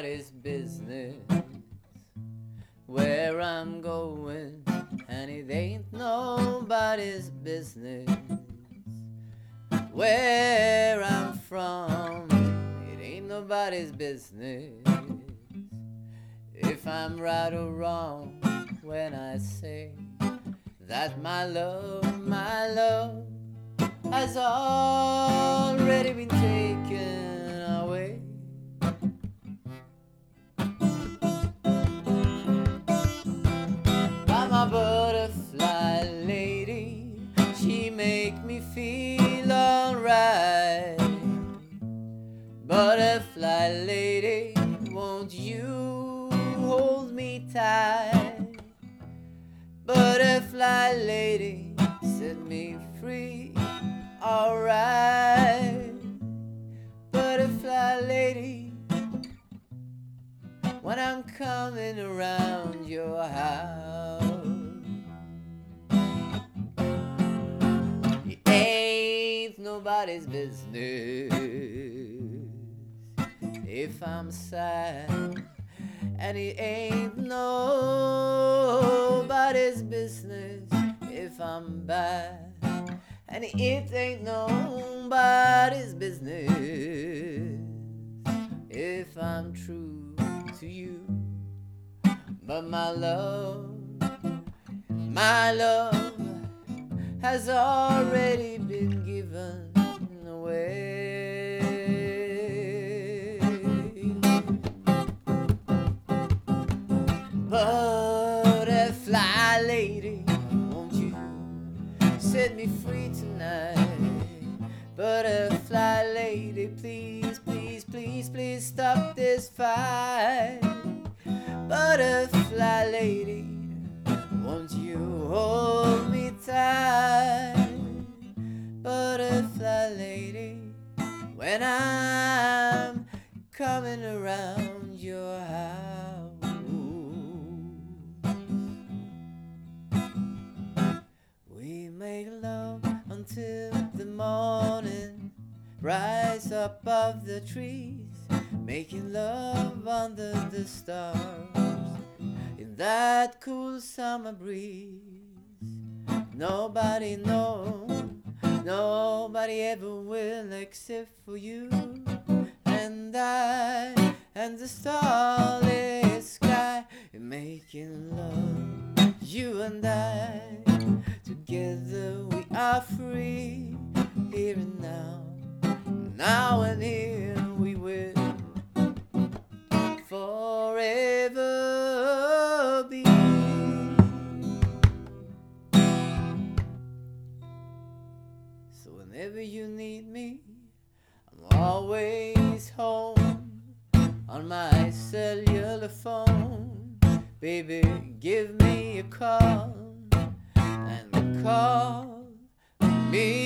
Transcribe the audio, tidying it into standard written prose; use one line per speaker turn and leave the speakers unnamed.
nobody's business where I'm going, and it ain't nobody's business where I'm from. It ain't nobody's business if I'm right or wrong when I say that my love has already been taken away. By my butterfly lady, she make me feel alright. Butterfly lady, won't you hold me tight? Butterfly lady, set me free, alright. Butterfly lady, when I'm coming around your house, it ain't nobody's business if I'm sad, and it ain't nobody's business if I'm bad, and it ain't nobody's business if I'm true to you. But my love has already been given away. Butterfly lady, won't you set me free tonight? Butterfly lady, please, please, please, please stop this fight. Butterfly lady, won't you hold me tight? Butterfly lady, when I'm coming around your house. We make love until the morning, rise up above the trees, making love under the stars in that cool summer breeze. Nobody knows, nobody ever will except for you and I and the starlit sky, making love, you and I. Together we are free, here and now, now and here we will forever be. So whenever you need me, I'm always home on my cellular phone. Baby, give me a call and call me